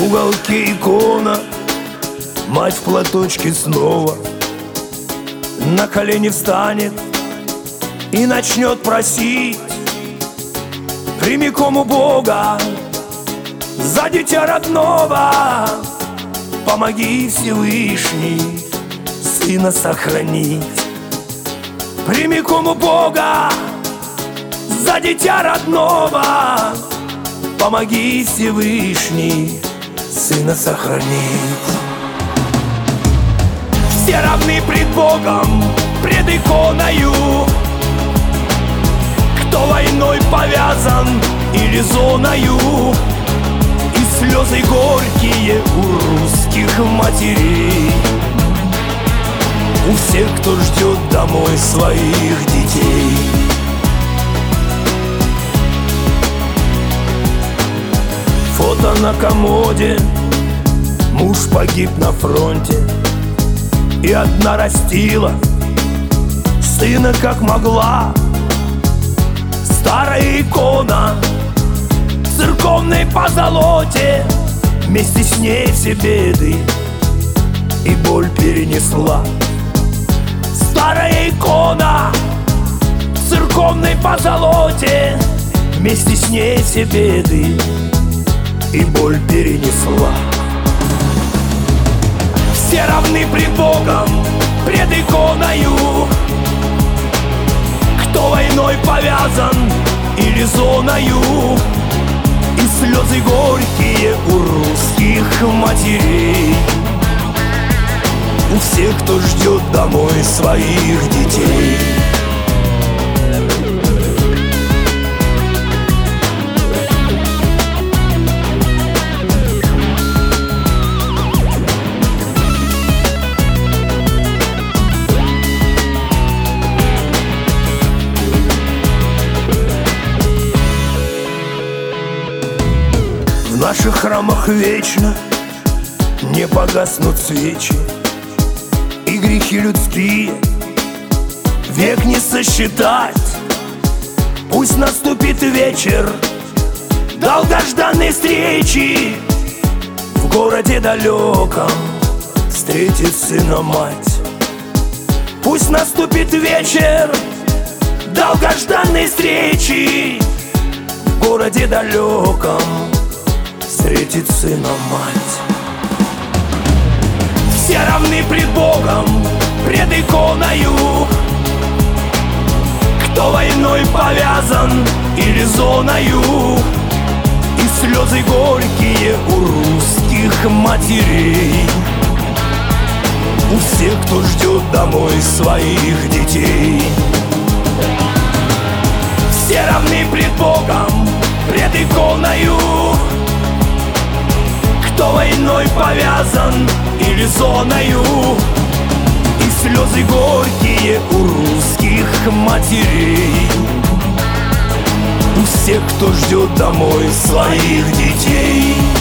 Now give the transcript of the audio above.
уголке икона, мать в платочке снова на колени встанет и начнет просить прямиком у Бога за дитя родного. Помоги, Всевышний, сына сохранить. Прямиком у Бога за дитя родного. Помоги, Всевышний, сына сохранить. Все равны пред Богом, пред иконою. Кто войной повязан или зоною, и слезы горькие у русских матерей, у всех, кто ждет домой своих детей. Фото на комоде, муж погиб на фронте, и одна растила сына как могла. Старая икона церковной позолоте вместе с ней все беды и боль перенесла. Старая икона церковной позолоте вместе с ней все беды и боль перенесла. Все равны пред Богом, пред иконою. Кто войной повязан или зоною, и слезы горькие у русских матерей, у всех, кто ждет домой своих детей. В наших храмах вечно не погаснут свечи, и грехи людские век не сосчитать. Пусть наступит вечер долгожданной встречи, в городе далеком встретит сына мать. Пусть наступит вечер долгожданной встречи, в городе далеком встретит сына мать. Все равны пред Богом, пред иконою. Кто войной повязан или зоною, и слезы горькие у русских матерей, у всех, кто ждет домой своих детей. Все равны пред Богом, пред иконою. Кто войной повязан или зоною, и слезы горькие у русских матерей, у всех, кто ждет домой своих детей.